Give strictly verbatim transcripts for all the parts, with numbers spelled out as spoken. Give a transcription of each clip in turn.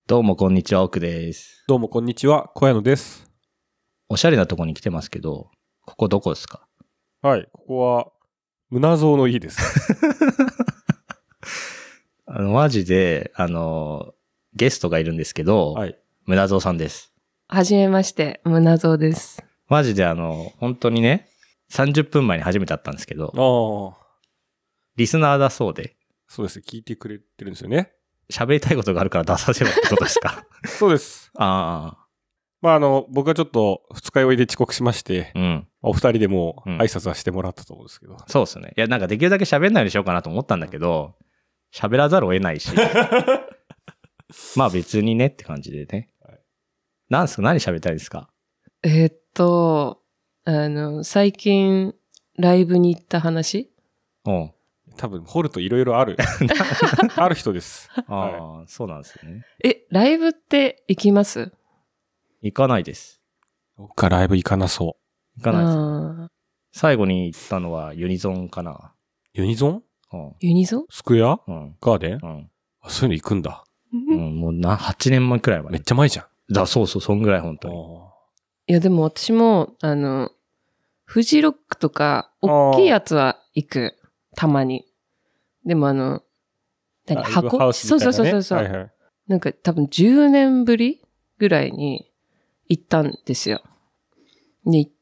どうもこんにちは、奥です。 どうもこんにちは、小屋野です。 おしゃれなとこに来てますけど、ここどこですか？ はい、ここは胸像の家です。 あのマジであのゲストがいるんですけど、はい、胸像さんです。 はじめまして、胸像です。 マジであの本当にね、さんじゅっぷんまえに初めて会ったんですけど、あリスナーだそうで。 そうです、聞いてくれてるんですよね。 喋りたいことがあるから出させろってことですか？ そうです。 ああ。 まああの僕はちょっと二日酔いで遅刻しまして、うん、お二人でもう挨拶はしてもらったと思うんですけど、うん、 そうですね。いやなんかできるだけ喋んないようにしようかなと思ったんだけど、喋らざるを得ないし、まあ別にねって感じでね。はい、なんすか、何喋りたいですか？ えー、っとあの最近ライブに行った話。 うん。 多分掘るといろいろあるある人です。 ああ、はい、そうなんですよね。 え、ライブって行きます？ 行かないです。 僕かライブ行かなそう。 行かないです。最後に行ったのはユニゾンかな。 ユニゾン？ うん、ユニゾン？ スクエア？ うん、 ガーデン？うん、あ、そういうの行くんだ。 うん、もうなはちねんまえくらい前。 めっちゃ前じゃん。 だ、そうそう、そんぐらい本当に。 いやでも私もあのフジロックとか大きいやつは行く。たまに。でもあの、何、箱、ね、そうそうそうそう、はいはい。なんか多分じゅうねんぶりぐらいに行ったんですよ。で行って、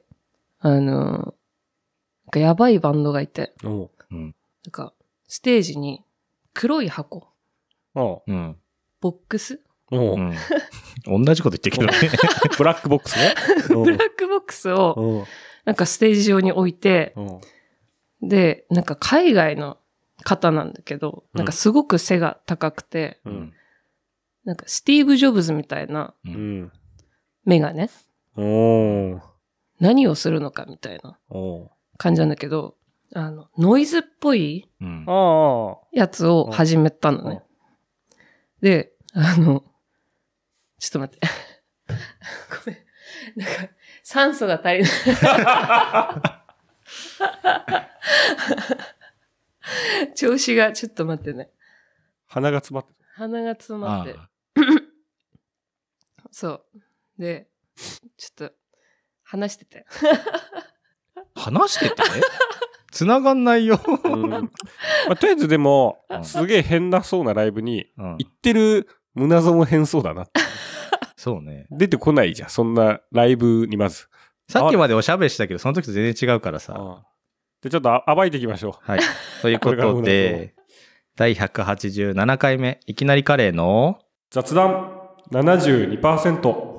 あの、なんかやばいバンドがいて、おう、うん、なんかステージに黒い箱、おう、うん、ボックス、 おう、うん、同じこと言ってるけどね。 ブラックボックスね。 ブラックボックスをなんかステージ上に置いて、で、なんか海外の方なんだけど、なんかすごく背が高くて、うん、なんかスティーブ・ジョブズみたいなメガネ、うん、何をするのかみたいな感じなんだけど、あのノイズっぽいやつを始めたのね。で、あの、ちょっと待って。ごめん。なんか酸素が足りない。調子がちょっと待ってね。 鼻が詰まってる。 鼻が詰まってる。そう。で、ちょっと話してて。 話してて繋がんないよ、うんまあ。とりあえずでも、うん、すげえ変なそうなライブに行ってる胸像も変そうだなって。 そうね。 出てこないじゃん、そんなライブにまず。 さっきまでおしゃべりしたけど、その時と全然違うからさ。ああでちょっと暴いていきましょう。 はい。ということで、だいひゃくはちじゅうななかいめ、いきなりカレーの雑談 ななじゅうにパーセント。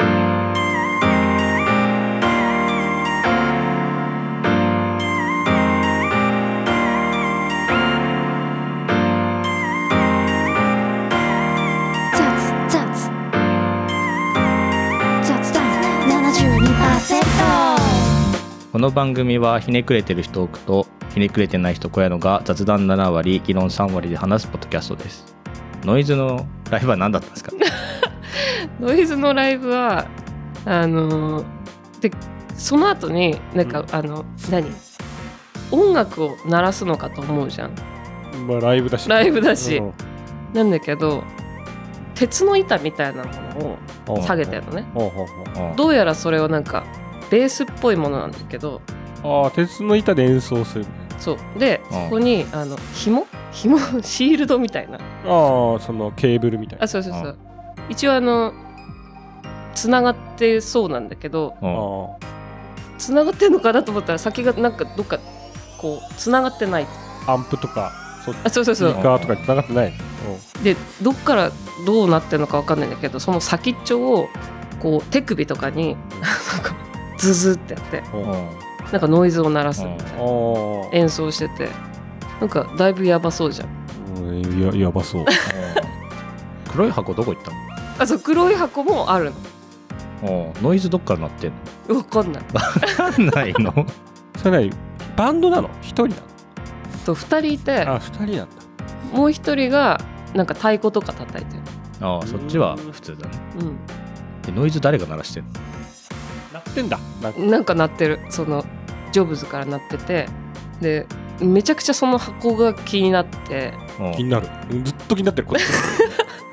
この番組はひねくれてる人多くとひねくれてない人小屋野が雑談ななわり議論さんわりで話すポッドキャストです。ノイズのライブは何だったんですか？ ノイズのライブはあのでその後になんか、うん、あの何音楽を鳴らすのかと思うじゃん。 まあライブだしライブだし、うん、なんだけど鉄の板みたいなものを下げてるのね。どうやらそれをなんかベースっぽいものなんだけど、 ああ鉄の板で演奏する。 そうでそこにあの紐紐シールドみたいな、ああそのケーブルみたいな、 あそうそうそう、一応あのつながってそうなんだけど、つながってんのかなと思ったら先がなんかどっかこうつながってない。 アンプとかそあそうそうそうスピーカーとかつながってない。 でどっからどうなってるのか分かんないんだけど、その先っちょをこう手首とかになんかズズってやってなんかノイズを鳴らすみたいな演奏してて、なんかだいぶやばそうじゃん。 うん や, やばそう黒い箱どこ行ったの？ あそう黒い箱もあるの。ノイズどっから鳴ってんの？分かんない分かんないの？ それなバンドなの？一人なの？ とふたりいて、 あふたりなんだ。 もう一人がなんか太鼓とか叩いてる。 ああそっちは普通だね。うんでノイズ誰が鳴らしてんの？ 鳴ってんだ。 なんか、なんか鳴ってる。そのジョブズから鳴ってて、でめちゃくちゃその箱が気になって。 気になる。ずっと気になってるこっち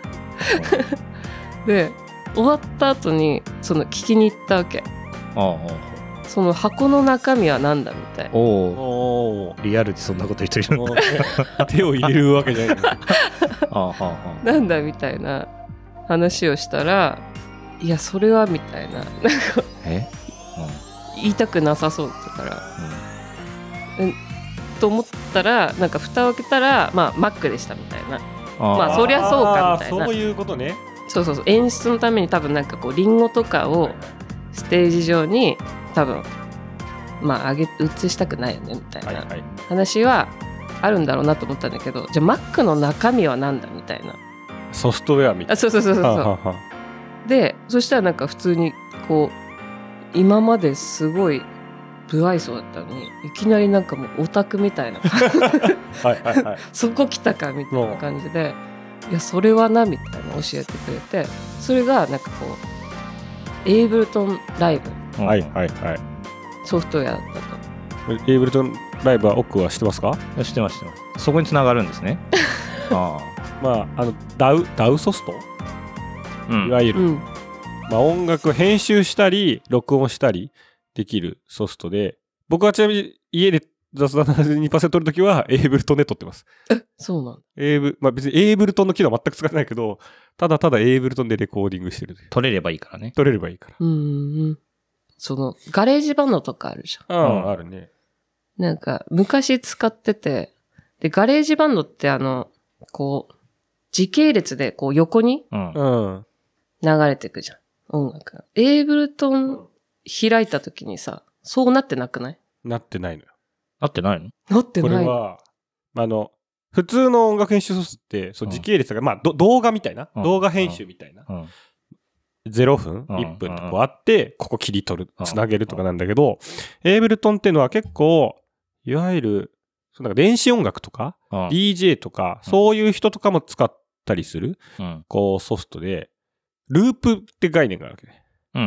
で、終わった後に、その聞きに行ったわけ。 ああその箱の中身は何だみたいな。 おお、リアルでそんなこと言ってるの手を入れるわけじゃないああなんだみたいな話をしたら、いやそれはみたいな、なんかえ、 うん、言いたくなさそうだったから、うん、と思ったら、なんか蓋を開けたら、まあマックでしたみたいな。あまあそりゃそうかみたいな。 そういうことね。 そうそうそう、演出のために多分なんかこうリンゴとかをステージ上に多分まああげ映したくないよねみたいな話はあるんだろうなと思ったんだけど、じゃあマックの中身はなんだみたいな、 ソフトウェアみたいな。 あそうそうそうそうそうで、そしたらなんか普通にこう今まですごい不愛想だったのに、いきなりなんかもうオタクみたいなはいはい、はい、そこ来たかみたいな感じで、いやそれはなみたいな教えてくれて、それがなんかこうエイブルトンライブ、 はいはいはい、 ソフトウェアだったと。エイブルトンライブは奥は知ってますか？ 知ってます知ってます。そこに繋がるんですね。ああまああのダウダウソフト、うん、いわゆる、うん、まあ音楽編集したり録音したりできるソフトで、僕はちなみに家で雑談 ななじゅうにパーセント 取るときはエイブルトンで撮ってます。 え、そうなん？ エイブ、まあ別にエイブルトンの機能は全く使ってないけど、ただただエイブルトンでレコーディングしてる。 撮れればいいからね。 撮れればいいから。 うーん。その、ガレージバンドとかあるじゃん。 ああ、うん、あるね。 なんか、昔使ってて、で、ガレージバンドってあの、こう、時系列でこう横に流れてくじゃん。音楽が。エイブルトン開いた時にさ、そうなってなくない？ なってないのよ。 なってないの？ なってない。 これは、あの、普通の音楽編集ソフトって、そう時系列が、うん、まあ、動画みたいな、うん、動画編集みたいな。うん、ゼロふん、うん、いっぷんとこうあって、ここ切り取る、つなげるとかなんだけど、エイブルトンっていうのは結構、いわゆる、そのなんか電子音楽とか、ディージェー とか、そういう人とかも使ったりする、うん、こうソフトで、ループって概念があるわけね。うんうん、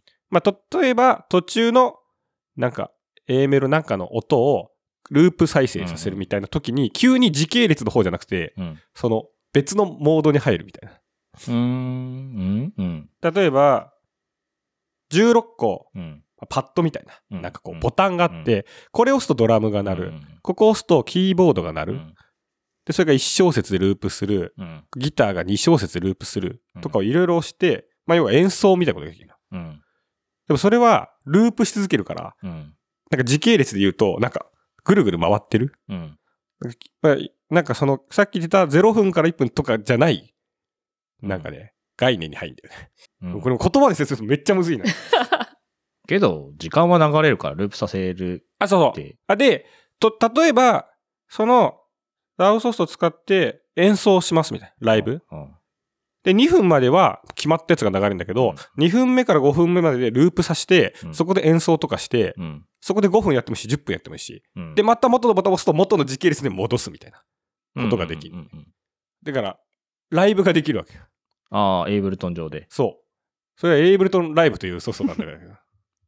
まあ、例えば、途中の、なんか、A メロなんかの音をループ再生させるみたいな時に、急に時系列の方じゃなくて、うん、その別のモードに入るみたいな。うーんうん、例えば、じゅうろっこ、うん、パッドみたいな、うん、なんかこうボタンがあって、うん、これを押すとドラムが鳴る、うん、ここを押すとキーボードが鳴る、うん、で、それがいち小節でループする、うん、ギターがに小節でループするとかをいろいろ押して、まあ要は演奏みたいなことができる、うん。でもそれはループし続けるから、うんなんか時系列で言うと、なんか、ぐるぐる回ってる、うん、なんかその、さっき言ってたゼロふんからいっぷんとかじゃない、なんかね、うん、概念に入るんだよね。うん、これ言葉で説明するとめっちゃむずいな。 けど、時間は流れるからループさせる。 あ、そうそう。あ、で、と、例えば、その、ダウソフトを使って演奏しますみたいな、ライブ。うんうんで、にふんまでは決まったやつが流れるんだけど、うん、にふんめからごふんめまででループさせて、うん、そこで演奏とかして、うん、そこでごふんやってもいいし、じゅっぷんやってもいいし、うん、で、また元のボタンを押すと元の時系列で戻すみたいなことができる。だから、ライブができるわけ。 ああ、エイブルトン上で。 そう。それはエイブルトンライブというソフトなんだけど。あ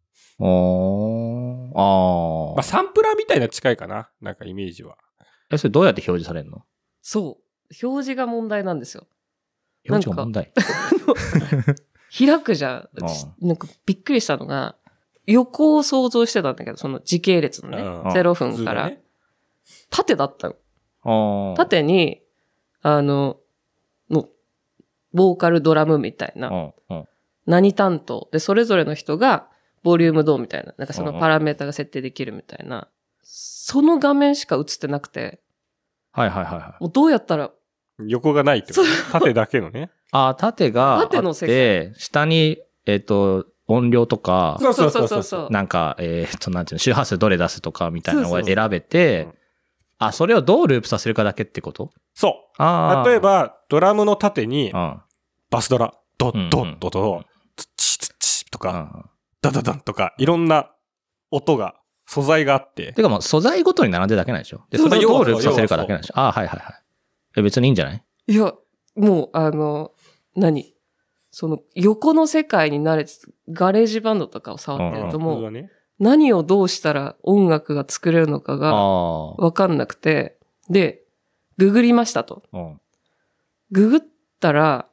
あ。まあ、サンプラーみたいな近いかな。なんかイメージは。 え、それどうやって表示されるの？ そう。表示が問題なんですよ。 表示が問題。 開くじゃん。なんかびっくりしたのが、横を想像してたんだけど、その時系列のね、ゼロふんから。ね、縦だったの。縦に、あの、の、ボーカルドラムみたいな。何担当で、それぞれの人が、ボリュームどうみたいな。なんかそのパラメータが設定できるみたいな。その画面しか映ってなくて。 はいはいはいはい。 もうどうやったら、 横がないってこと、ね、縦だけのね。 ああ、縦があって、縦の世界下に、えっ、ー、と、音量とか、 そうそうそうそう。 なんか、えっ、ー、と、なんていうの、周波数どれ出すとかみたいなのを選べて、そうそうあ、それをどうループさせるかだけってこと？ そう。あ例えば、ドラムの縦に、バスドラ、ドッドッドと、ツッチツッチとか、ダダダンとか、いろんな音が、素材があって。 てかもう素材ごとに並んでるだけなんでしょ？で、それをどうループさせるかだけなんでしょ？ああ、はいはいはい。え、別にいいんじゃない？ いや、もう、あの、何その、横の世界に慣れて、ガレージバンドとかを触ってるともう、ね、何をどうしたら音楽が作れるのかがわかんなくて、で、ググりましたと。ググったら、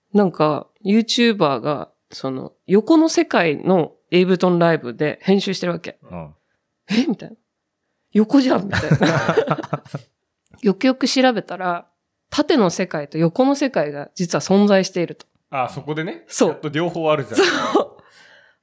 なんか、YouTuber が、その、横の世界のエイブトンライブで編集してるわけ。 うん、 えみたいな。横じゃんみたいな。よくよく調べたら、縦の世界と横の世界が実は存在していると。 ああ、そこでね。 そう。 ちょっと両方あるじゃん。 そう。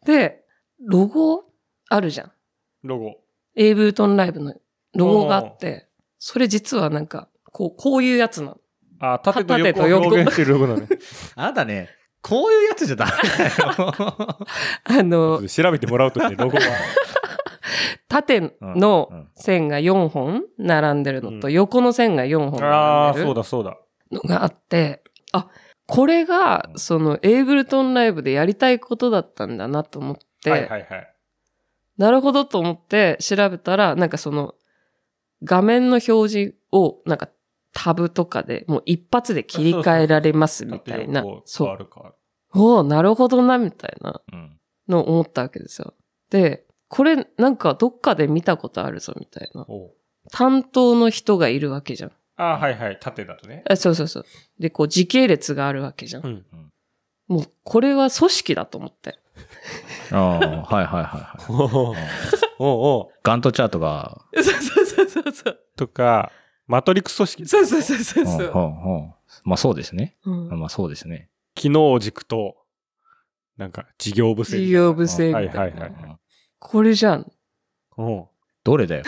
で、ロゴあるじゃん。 ロゴ。 エイブルトンライブのロゴがあって、それ実はなんか、こう、こういうやつなの。 ああ、縦と横を表現してるロゴなのね。 あなたね、こういうやつじゃダメだよ。 あの、 調べてもらうとして、ロゴは。 縦の線がよんほん並んでるのと、うん、横の線がよんほん並んでるああ、そうだそうだ。 のがあって、あ、これが、その、エイブルトンライブでやりたいことだったんだなと思って、 はいはいはい。 なるほどと思って調べたら、なんかその、画面の表示を、なんかタブとかでもう一発で切り替えられますみたいな。 そう。 おお、なるほどな、みたいなのを思ったわけですよ。で、これなんかどっかで見たことあるぞ、みたいな。担当の人がいるわけじゃん。 ああ、はいはい。縦だとね。 あ、そうそうそう。で、こう時系列があるわけじゃん。うん、もう、これは組織だと思って。 ああ、はいはいはいはい。おうおう。 ガントチャートが。 そうそうそうそうそう。 とか、マトリックス組織。 そうそうそうそうそう。 ほうほう。まあそうですね。うん、まあそうですね。 機能軸と、なんか事業部制。 事業部制みたいな。 はいはいはい。 これじゃん。 おう。 どれだよ。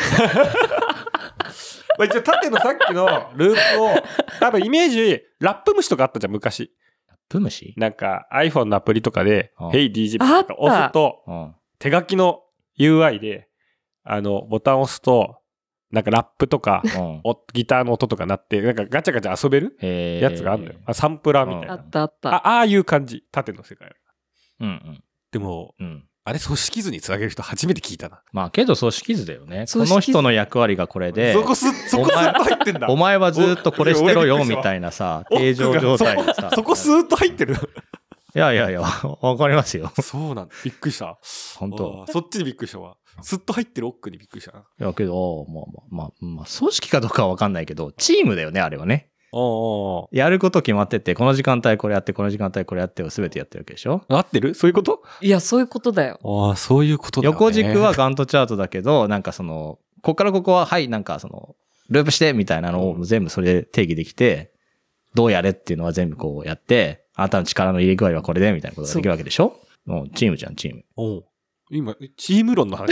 まあ、一応縦のさっきのループを、多分イメージ、ラップ虫とかあったじゃん、昔。 ラップ虫なんか iPhone のアプリとかで、 ああ Hey ディージェー とか押すと、手書きの ユーアイ で、あの、ボタンを押すと、なんかラップとか、ギターの音とかなって、なんかガチャガチャ遊べるやつがあるんだよ。サンプラーみたいな。 あったあった。 あ、ああいう感じ。縦の世界。 うんうん。 でも、うん、あれ組織図につなげる人初めて聞いたな。 まあけど組織図だよね。この人の役割がこれで。 そこす、そこすっと入ってんだ。 お前はずっとこれしてろよみたいなさ、定常状態でさ。 そこスーッと入ってる。 いやいやいや、わかりますよ。 そうなんだ。びっくりした。 本当。 そっちにびっくりしたわ。スッと入ってる奥にびっくりしたな。 いやけど、まあまあ、まあ、まあ、組織かどうかはわかんないけど、チームだよね、あれはね。 おうやること決まってて、この時間帯これやって、この時間帯これやってを全てやってるわけでしょ？ 合ってる？そういうこと？ いや、そういうことだよ。 ああ、そういうことだよね。 横軸はガントチャートだけど、なんかその、こっからここは、はい、なんかその、ループしてみたいなのを全部それで定義できて、どうやれっていうのは全部こうやって、あなたの力の入れ具合はこれでみたいなことができるわけでしょ？もうチームじゃん、チーム。 おう。今、チーム論の話。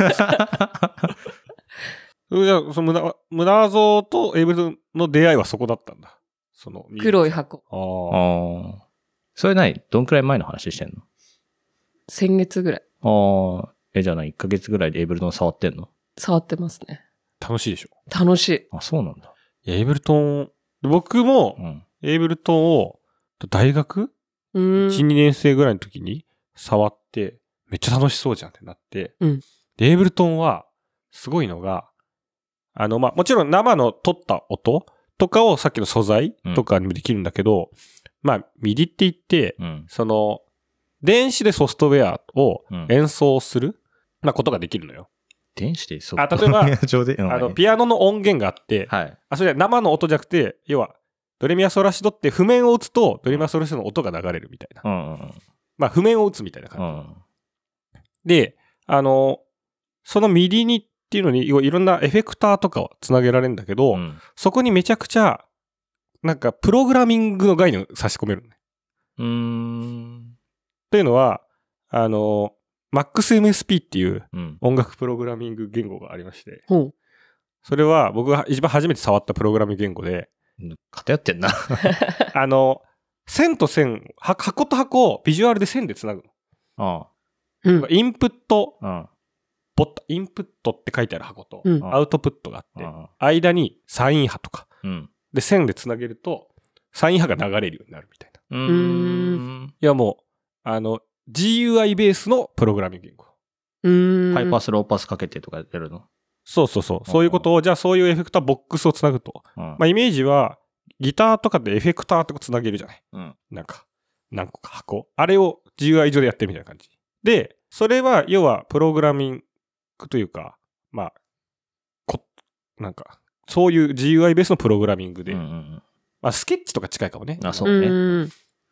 じゃあ、そのムナ、ムナーゾーとエイブルの出会いはそこだったんだ。その黒い箱。 ああ。それ何？どんくらい前の話してんの？ 先月ぐらい。 ああ。え、じゃあ何？いっかげつぐらいでエイブルトン触ってんの？ 触ってますね。 楽しいでしょ？ 楽しい。 あ、そうなんだ。 エイブルトン、僕も、エイブルトンを、大学 いち、にねん生ぐらいの時に触って、めっちゃ楽しそうじゃんってなって、 うん、 でエイブルトンは、すごいのが、あの、まあ、もちろん生の撮った音とかをさっきの素材とかにもできるんだけど、うん、まあ、ミディって言って、うん、その、電子でソフトウェアを演奏する、なことができるのよ。 電子でソフトウェアあ、例えば、あの、ピアノの音源があって、 はい。 あ、それは生の音じゃなくて、要は、ドレミアソラシドって譜面を打つと、ドレミアソラシドの音が流れるみたいな。 うんうん、 まあ、譜面を打つみたいな感じ。うん、で、あの、そのミディにっていうのに、いろんなエフェクターとかをつなげられるんだけど、うん、そこにめちゃくちゃ、なんか、プログラミングの概念を差し込めるのね。 うーん。 というのは、あの、マックスエムエスピー っていう音楽プログラミング言語がありまして、 うん、 それは僕が一番初めて触ったプログラミング言語で、 偏ってんな。 あの、線と線、箱と箱をビジュアルで線でつなぐの。 ああ、 うん、インプット、 うん、 ボタン、インプットって書いてある箱と、 うん、 アウトプットがあって、 うん、 間にサイン波とか、 うん、 で線でつなげると、サイン波が流れるようになるみたいな。 うーん。 いやもう、あの、ジーユーアイ ベースのプログラミング言語。 うーん。 ハイパス、ローパスかけてとかやるの？ そうそうそう。そういうことを、じゃあそういうエフェクターボックスをつなぐと。 うん、 まあイメージは、ギターとかでエフェクターとかつなげるじゃない。 うん、 なんか、何個か箱。あれを ジーユーアイ 上でやってるみたいな感じ。で、それは、要は、プログラミングというか、まあ、こ、なんか、そういう ジーユーアイ ベースのプログラミングで。 うんうん、 まあ、スケッチとか近いかもね。 あ、そうね。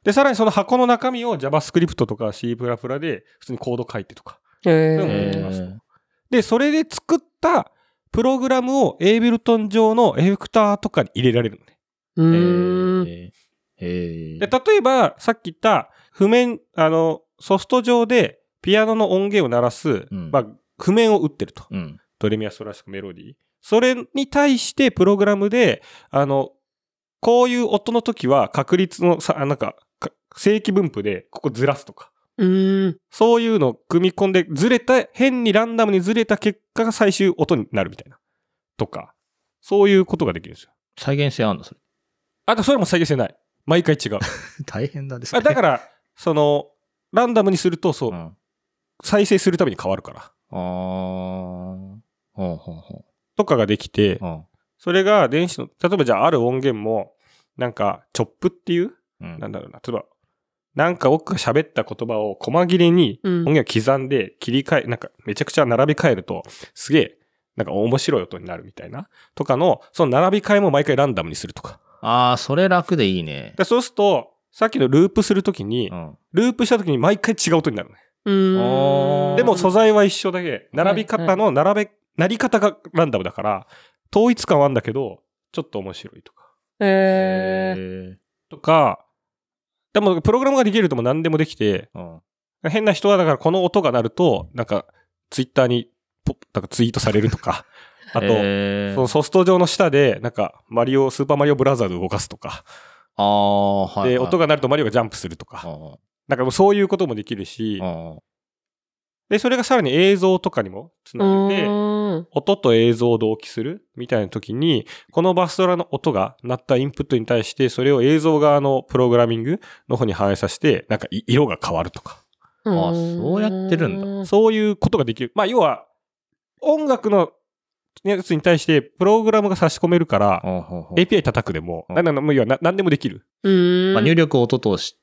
で、さらにその箱の中身を JavaScript とか C++ で普通にコード書いてとか。 へそういうのもできますと。で、それで作ったプログラムを Ableton 上のエフェクターとかに入れられるのね。 うーん。 へえ。 で、例えば、さっき言った譜面、あの、ソフト上でピアノの音源を鳴らす、 うん、 まあ、譜面を打ってると。 うん、 ドレミアソラシコメロディー。それに対してプログラムで、あの、こういう音の時は確率のさ、なんか、正規分布でここずらすとか。 うーん。 そういうのを組み込んで、ずれた、変にランダムにずれた結果が最終音になるみたいな。とか。そういうことができるんですよ。 再現性あんのそれ。 あと、それも再現性ない。毎回違う。 大変だですね。 あだから、その、ランダムにすると、そう、 うん、 再生するたびに変わるから。 あー。ほうほうほう。 とかができて、 うん、 それが電子の、例えばじゃあある音源も、なんか、チョップっていう、 うん、 なんだろうな、例えば、なんか僕が喋った言葉を細切れに音源を刻んで切り替え、なんかめちゃくちゃ並び替えると、すげえ、なんか面白い音になるみたいな。とかの、その並び替えも毎回ランダムにするとか。 ああ、それ楽でいいね。 でそうすると、さっきのループするときに、 うん、 ループしたときに毎回違う音になるね。 うーん。 でも素材は一緒だけ、並び方の並べ、なり方がランダムだから、統一感はあるんだけど、ちょっと面白いとか。 へー。 とか、でもプログラムができるとも何でもできて、 うん、 変な人はだからこの音が鳴ると、なんかツイッターにポなんかツイートされるとか、あと、そのソフト上の下で、なんかマリオ、スーパーマリオブラザーズ動かすとか、 ああ、はい、はい。 で、音が鳴るとマリオがジャンプするとか、なんかもうそういうこともできるし、で、それがさらに映像とかにもつなげて、音と映像を同期するみたいな時に、このバスドラの音が鳴ったインプットに対して、それを映像側のプログラミングの方に反映させて、なんか色が変わるとか。 ああ、そうやってるんだ。 そういうことができる。まあ、要は、音楽のやつに対してプログラムが差し込めるから、エーピーアイ 叩くでも、な、な、な、なんでもできる。 まあ、入力を音として、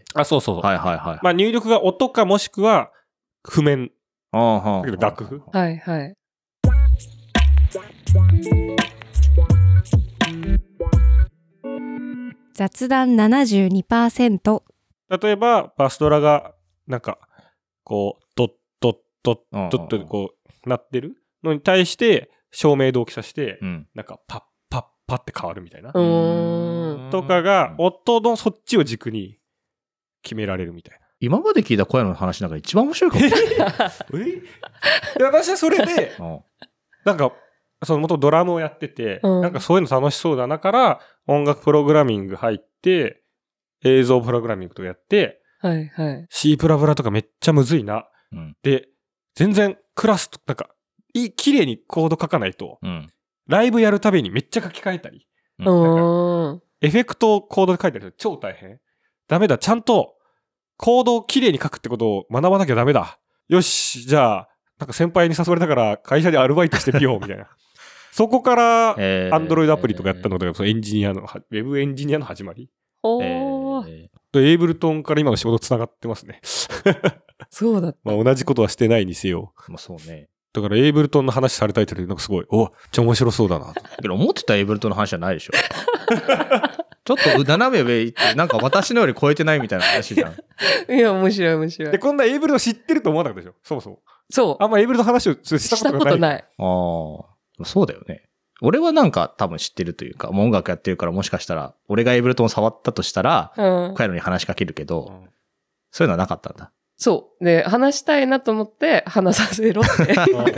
あ、そうそう。 はいはいはい。 まあ、入力が音かもしくは、譜面。 ああ、はあ、楽譜。 はいはい。 雑談 ななじゅうにパーセント。 例えば、バスドラが、なんか、こう、ドッドッドッドッとこう、なってるのに対して、照明同期させて、うん、なんか、パッパッパッって変わるみたいな。とかが、音のそっちを軸に決められるみたいな。 今まで聞いた声の話なんか一番面白いかもしれない。 え私はそれで、なんか、その元ドラムをやってて、うん、なんかそういうの楽しそうだなから、音楽プログラミング入って、映像プログラミングとやって、 はいはい。 C プラプラとかめっちゃむずいな。うん、で、全然クラスと、なんか、いい、綺麗にコード書かないと、うん、ライブやるたびにめっちゃ書き換えたり、うん、なんかエフェクトをコードで書いたり超大変。ダメだ、ちゃんとコードを綺麗に書くってことを学ばなきゃダメだ。よし、じゃあ、なんか先輩に誘われたから会社でアルバイトしてみようみたいな。そこから、Android アプリとかやったので、エンジニアの、ウェブエンジニアの始まり。 おー。 エイブルトンから今の仕事つながってますね。 そうだった。 まあ同じことはしてないにせよ。 まあそうね。 だからエイブルトンの話されたいときなんかすごい、お、めっちゃ面白そうだな。 けど思ってたエイブルトンの話じゃないでしょ。ちょっと斜め上行って、なんか私のより超えてないみたいな話じゃん。 いや、面白い面白い。 で、こんなエイブルトン知ってると思わなかったでしょ。そもそも。 そう。 あんまエイブルトンの話をしたことがない。 したことない。 ああ、そうだよね。俺はなんか多分知ってるというか、音楽やってるからもしかしたら、俺がエイブルトンを触ったとしたら、うん、カイロに話しかけるけど、うん、そういうのはなかったんだ。 そう。で、話したいなと思って話させろって。め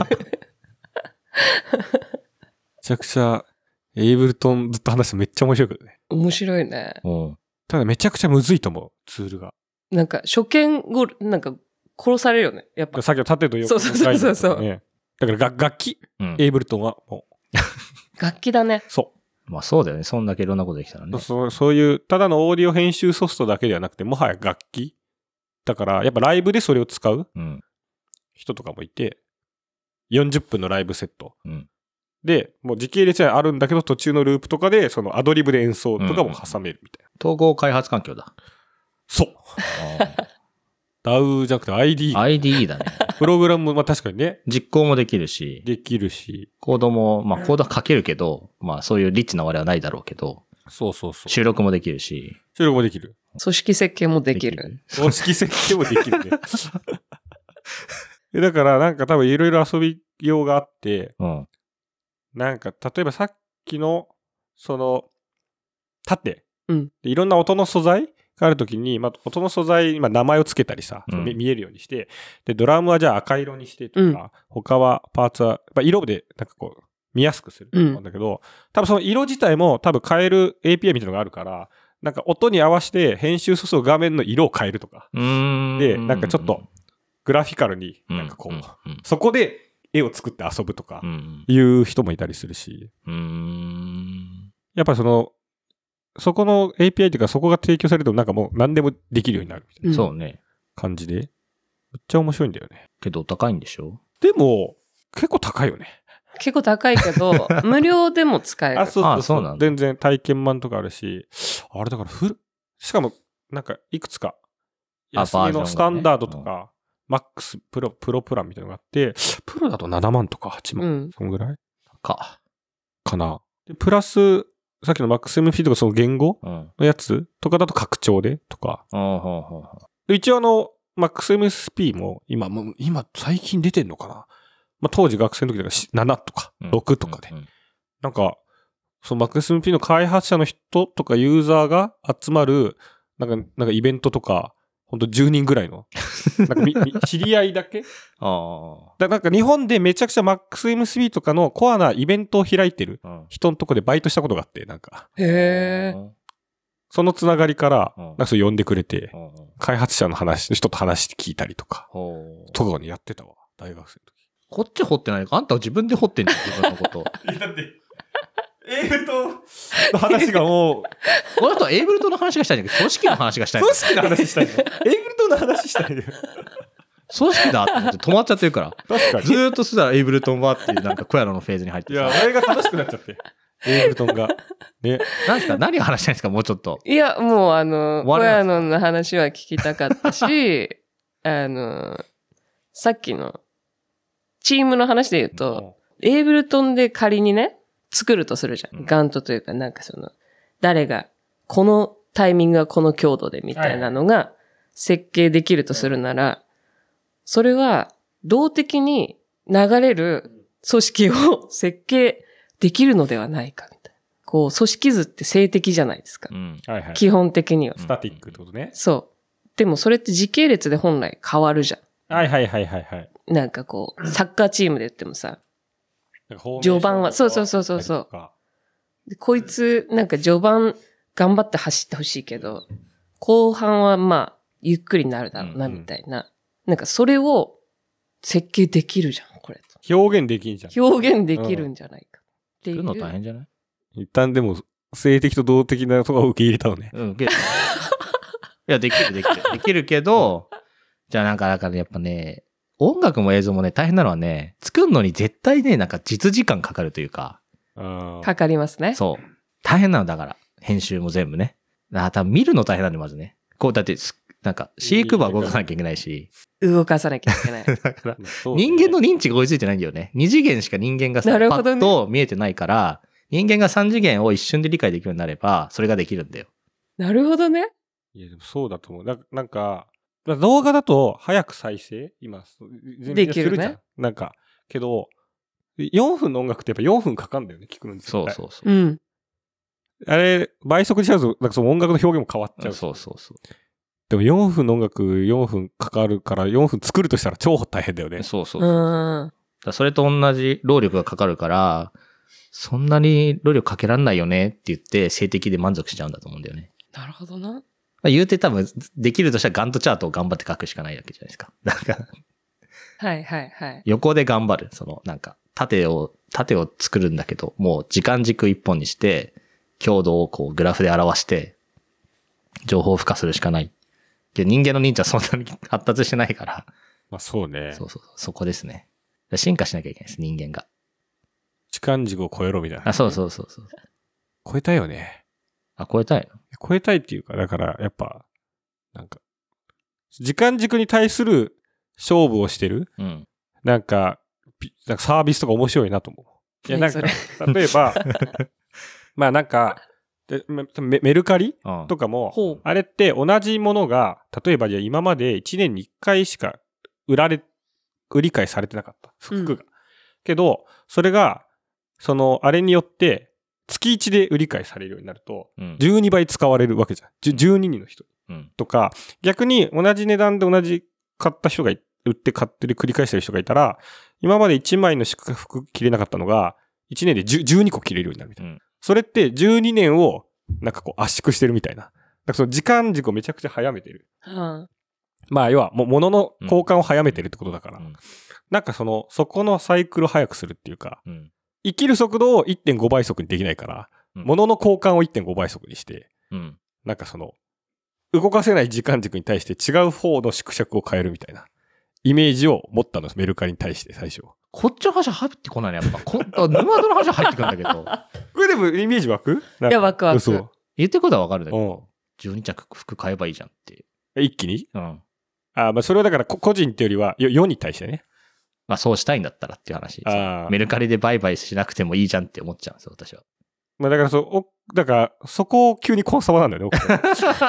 ちゃくちゃ、エイブルトンずっと話すめっちゃ面白いけどね。 面白いね。 うん。ただめちゃくちゃむずいと思う、ツールが。 なんか、初見後、なんか、殺されるよね。やっぱ。 さっきの縦と横の書いてある、ね。そうそうそうそう。 だから楽楽器、うん、エイブルトンはもう。 楽器だね。 そう。 まあそうだよね。そんだけいろんなことできたらね。 そう、そういう、ただのオーディオ編集ソフトだけではなくて、もはや楽器だから、やっぱライブでそれを使う人とかもいて、よんじゅっぷんのライブセット。うん、で、もう時系列はあるんだけど、途中のループとかで、そのアドリブで演奏とかも挟めるみたいな。 統合開発環境だ。 そう。ダウじゃなくて アイディー。 アイディー だね。 プログラムも、まあ確かにね。 実行もできるし。 できるし。 コードも、まあコードは書けるけど、まあそういうリッチな割はないだろうけど。 そうそうそう。 収録もできるし。 収録もできる。 組織設計もできる。 組織設計もできるね。だからなんか多分いろいろ遊びようがあって、うん、なんか例えばさっきのその縦、うん、でいろんな音の素材があるときに、まあ、音の素材、まあ、名前をつけたりさ、うん、見えるようにして、でドラムはじゃあ赤色にしてとか、うん、他はパーツは、まあ、色でなんかこう見やすくすると思うんだけど、うん、多分その色自体も多分変える エーピーアイ みたいなのがあるから、なんか音に合わせて編集する画面の色を変えるとか、でなんかちょっとグラフィカルになんかこう、うんうんうん、そこで絵を作って遊ぶとかいう人もいたりするし、うーん、やっぱりそのそこの エーピーアイ というかそこが提供されるとなんかもう何でもできるようになるみたいな、そうね、感じでめっちゃ面白いんだよね。 けど高いんでしょ？ でも結構高いよね。 結構高いけど無料でも使える。 あ、そうそうそう、あ、そうなんだ。全然体験版とかあるし、あれだからフル、しかもなんかいくつか安めのスタンダードとか、マックスプロプロプランみたいなのがあって、プロだとななまんとかはちまん、うん、そんぐらいかかな。でプラスさっきのマックス エムピー とかその言語のやつとかだと拡張でとか。うん、で一応あのマックス エムエスピー も今もう今最近出てんのかな。まあ、当時学生の時だからななとかろくとかで、うんうんうん、なんかその マックス エムピー の開発者の人とかユーザーが集まるなんかなんかイベントとかほんとじゅうにんぐらいのなんかみ知り合いだけあだなんか日本でめちゃくちゃ マックス エムエスピー とかのコアなイベントを開いてる人のとこでバイトしたことがあって、なんかへーそのつながりからなんかそう呼んでくれて開発者の話人と話して聞いたりとかとかにやってたわ、大学生の時。 こっち掘ってないか、あんたは自分で掘ってんじゃん、自分のこと。 いやだって、エイブルトンの話がもう。 俺だとエイブルトンの話がしたいんだけど、組織の話がしたい。 組織の話したいの。エイブルトンの話したいの。 組織だって思って止まっちゃってるから。 確かに。 ずーっとすたらエイブルトンはっていうなんか小屋のフェーズに入っていや、あれが楽しくなっちゃって。エイブルトンが。ね。 なんですか、何が話したいんですか、もうちょっと。 いや、もうあの、小屋のの話は聞きたかったし、あの、さっきの、チームの話で言うと、うん、エイブルトンで仮にね、作るとするじゃん。うん、ガントというか、なんかその、誰が、このタイミングはこの強度でみたいなのが設計できるとするなら、はい、それは動的に流れる組織を設計できるのではないかみたいな。こう、組織図って静的じゃないですか。うんはいはい、基本的には。 スタティックってことね。 そう。でもそれって時系列で本来変わるじゃん。 はいはいはいはいはい。 なんかこう、サッカーチームで言ってもさ、序盤は、そうそうそうそうそう。でこいつ、なんか序盤頑張って走ってほしいけど、後半はまあ、ゆっくりになるだろうな、みたいな、うんうん。なんかそれを設計できるじゃん、これ。 表現できんじゃん。 表現できるんじゃないか。っていう。 作るの大変じゃない？ 一旦でも、性的と動的なところを受け入れたのね。うん、受け入れた。 いや、できるできる。できるけど、じゃあなんか、だからやっぱね、音楽も映像もね、大変なのはね、作るのに絶対ね、なんか実時間かかるというか。 かかりますね。 そう。大変なのだから。編集も全部ね。だから多分見るの大変なんで、まずね。こう、だって、なんか、シークバー動かさなきゃいけないし。 動かさなきゃいけない。だから、人間の認知が追いついてないんだよね。二次元しか人間がさ、パッと見えてないから、人間が三次元を一瞬で理解できるようになれば、それができるんだよ。 なるほどね。 いや、でもそうだと思う。な, なんか、動画だと早く再生今、 できるね。 なんか、けど、よんぷんの音楽ってやっぱよんぷんかかるんだよね、聞くのに。 そうそうそう。 うん。 あれ、倍速にしちゃうと、なんかその音楽の表現も変わっちゃう。 そうそうそう。 でもよんぷんの音楽よんぷんかかるからよんぷん作るとしたら超大変だよね。 そうそうそう。うんだそれと同じ労力がかかるから、そんなに労力かけらんないよねって言って静的で満足しちゃうんだと思うんだよね。 なるほどな。 言うて多分できるとしたらガントチャートを頑張って書くしかないわけじゃないですか。なんかはいはいはい。 横で頑張る。そのなんか縦を、縦を作るんだけど、もう時間軸一本にして、強度をこうグラフで表して、情報を付加するしかない。人間の認知はそんなに発達してないから。 まあそうね。 そうそう。そこですね。進化しなきゃいけないです、人間が。 時間軸を超えろみたいな。 あ、そうそうそうそう。 超えたいよね。 あ、超えたいの？ 超えたいっていうか、だからやっぱ、なんか、時間軸に対する勝負をしてる、うん、なんか、なんかサービスとか面白いなと思う。いや、なんか、例えば、まあなんか、 でメメルカリうんとかも、 ほう。 あれって同じものが、例えばじゃあ今までいちねんにいっかいしか売られ、売り買いされてなかった。服が。 うんけど、それが、その、あれによって、月いちで売り買いされるようになると、 うんじゅうにばい使われるわけじゃん。じゅじゅうににんの人うんとか、逆に同じ値段で同じ買った人がい、売って買ってる繰り返してる人がいたら、今までいちまいの服着れなかったのが、いちねんでじゅう、じゅうにこ着れるようになるみたいな。 うんそれってじゅうにねんを、なんかこう圧縮してるみたいな。だからその時間軸をめちゃくちゃ早めてる。 はまあ要は、も、物の交換を早めてるってことだから。 うんなんかその、そこのサイクルを早くするっていうか、 うん生きる速度を いってんご 倍速にできないから、 うん物の交換を いってんご 倍速にして、 うんなんかその、動かせない時間軸に対して違う方の縮尺を変えるみたいな、イメージを持ったのです、メルカリに対して最初。 こっちの話入ってこないね、やっぱ。こあ沼田の話は入ってくるんだけど。 これでもイメージ湧く？ いや湧く湧くそう。 言ってることはわかるんだけうど、じゅうに着服買えばいいじゃんって。 ん。一気にうん。 あまあそれはだからこ個人ってよりは、よ世に対してね。 まあそうしたいんだったらっていう話。 ああ。 メルカリで売買しなくてもいいじゃんって思っちゃうんですよ、私は。 まあだからそう、おだから、そこを急にコンサバなんだよね、奥さん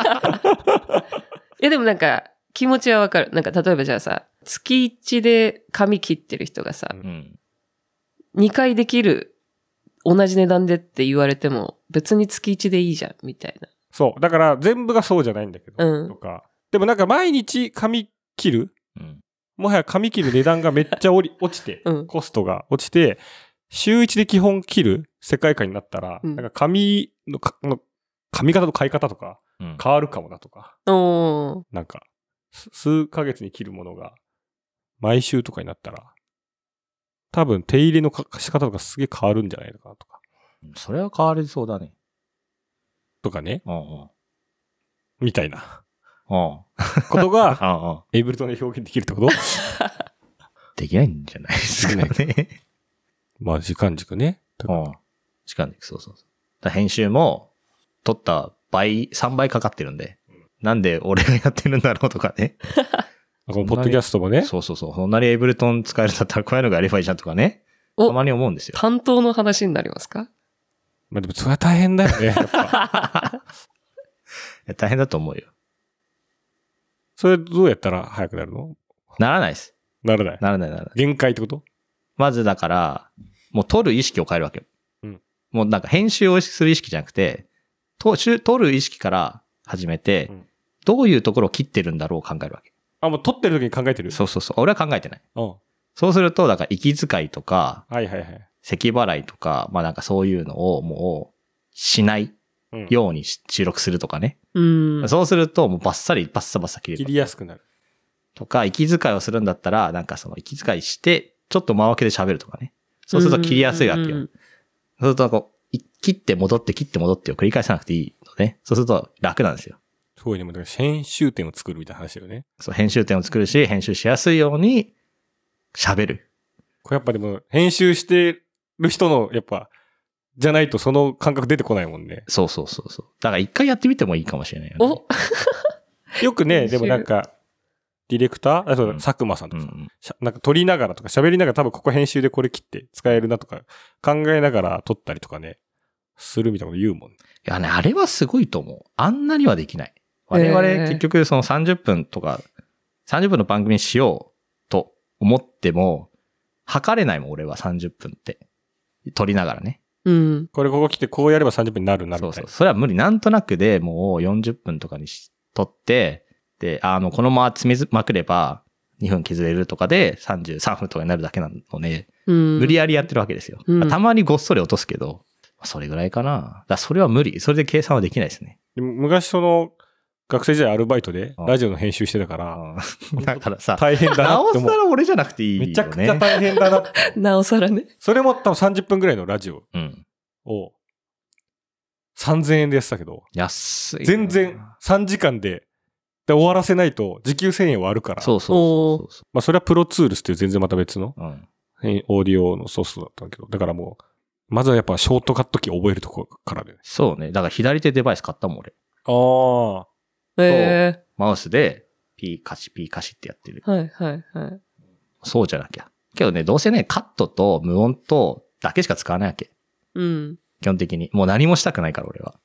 いやでもなんか、気持ちはわかる。なんか例えばじゃあさ、月いちで髪切ってる人がさ、 うん。 にかいできる同じ値段でって言われても、別に月いちでいいじゃん、みたいな。 そう。だから全部がそうじゃないんだけど、 うんとか。でもなんか毎日髪切るうん。 もはや髪切る値段がめっちゃおり落ちて、 うんコストが落ちて、週いちで基本切る世界観になったら、 うんなんか髪のかの髪型と買い方とかうん。 変わるかもなとか、 おー。 なんか、す数ヶ月に切るものが毎週とかになったら、多分手入れのか仕方とかすげえ変わるんじゃないのかなとか。 それは変わりそうだね。 とかね、 うんうん。 みたいなうん。 ことが、 うんうん。 エイブルトンで表現できるってことできないんじゃないですかね。 まあ時間軸ね。 うん。時間でそうそうそう。だから編集も、撮った倍、さんばいかかってるんで、なんで俺がやってるんだろうとかね。 このポッドキャストもね。 そうそうそう。そんなにエイブルトン使えるんだったらこういうのがやればいいじゃんとかね。 おたまに思うんですよ。 担当の話になりますか？ まあでもそれは大変だよね。やっぱいや大変だと思うよ。 それどうやったら早くなるの？ ならないです。 ならない。 ならないならない。 限界ってこと？ まずだから、もう撮る意識を変えるわけよ。 うんもうなんか編集をする意識じゃなくて、とし撮る意識から始めて、 うんどういうところを切ってるんだろうを考えるわけ。 あ、もう撮ってる時に考えてる？ そうそうそう。俺は考えてない。 うん。 そうすると、だから息遣いとか、 はいはいはい。 咳払いとか、まあなんかそういうのをもうしないうん、 ようにし収録するとかね。 うん。 そうするともうバッサリバッサバッサ切れる。 切りやすくなる。 とか、息遣いをするんだったら、なんかその息遣いして、ちょっと間分けで喋るとかね。そうすると切りやすいわけよ。 うんそうするとこう、い切って戻って切って戻ってを繰り返さなくていいのね。そうすると楽なんですよ。 すごいね。もうだから編集点を作るみたいな話だよね。 そう、編集点を作るし、編集しやすいように喋る。 これやっぱでも、編集してる人の、やっぱ、じゃないとその感覚出てこないもんね。 そうそうそうそう。だから一回やってみてもいいかもしれないよね。 およくね、 編集でもなんか、ディレクターあ、そうだ、 うん佐久間さんとかさ、 うんうん。 しゃなんか撮りながらとか喋りながら多分ここ編集でこれ切って使えるなとか考えながら撮ったりとかね、するみたいなこと言うもん。 いやね、あれはすごいと思う。あんなにはできない。我々 へー結局そのさんじゅっぷんとか、さんじゅっぷんの番組にしようと思っても、測れないもん、俺はさんじゅっぷんって。撮りながらね。 うん。 これここ来てこうやればさんじゅっぷんになるなるそうそ。 みたいうな。 それは無理。なんとなくでもうよんじゅっぷんとかにし撮って、で、あの、このまま詰めまくればにふん削れるとかでさんじゅうさんぷんとかになるだけなので、 うん。 無理やりやってるわけですよ。 うんたまにごっそり落とすけど、それぐらいかな。だからそれは無理。それで計算はできないですね。 でも昔その、学生時代アルバイトでうんラジオの編集してたから、 うんだからさ、 大変だななおって思う。 さら俺じゃなくていいよね。 めちゃくちゃ大変だなって。 なおさらね。 それも多分さんじゅっぷんぐらいのラジオうん。 をさんぜんえんでやってたけど、 安い。 全然さんじかんでで終わらせないと時給せんえんはあるから。 そうそうそうそまあそれはプロツールスっていう全然また別のう。うん。 変オーディオのソフトだったんだけど、だからもう、まずはやっぱショートカットキー覚えるところからで、ね。 そうね。だから左手デバイス買ったもん俺。 ああ。 えマウスで、ピーカシピーカシってやってる。 えはいはいはい。 そうじゃなきゃ。けどね、どうせね、カットと無音とだけしか使わないわけ。 うん。 基本的に。もう何もしたくないから俺は。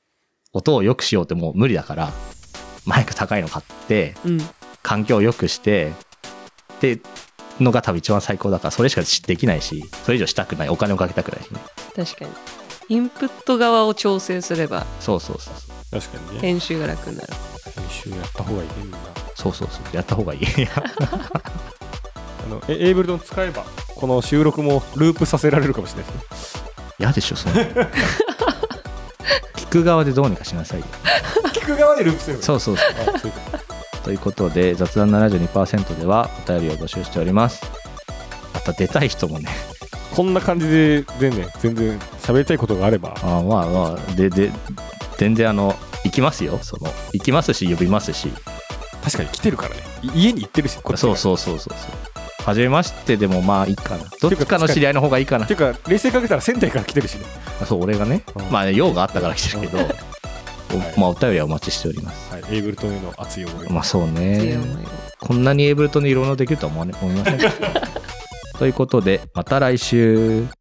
音を良くしようってもう無理だから、マイク高いの買って、うん、環境を良くして、ってのが多分一番最高だから、それしかできないし、それ以上したくない、お金をかけたくないしね。 確かに。インプット側を調整すれば、 そうそうそう。 確かにね。 編集が楽になる。 編集やった方がいいね、みんな。 そうそうそう。やった方がいい。 あのエイブルトン使えば、この収録もループさせられるかもしれないですね。 嫌でしょ、そんな。聞く側でどうにかしなさいよ。 聞く側でループする。 そうそうそう。そういうということで、雑談 ななじゅうにパーセント ではお便りを募集しております。また出たい人もね。 こんな感じで、でね、全然喋りたいことがあれば。 ああ、まあまあ、で、で、全然あの、行きますよ。その、行きますし、呼びますし。 確かに来てるからね。家に行ってるし、これ。 そうそうそうそう。はじめましてでもまあいいかな。どっちかの知り合いの方がいいかな。 っていうか、冷静かけたら仙台から来てるしね。 そう、俺がね。うん、まあ、用があったから来てるけど、はい、まあ、お便りはお待ちしております。 はい、エイブルトンへの熱い思い。 まあ、そうね。こんなにエイブルトンにいろいろできるとは思いませんでした。ということで、また来週。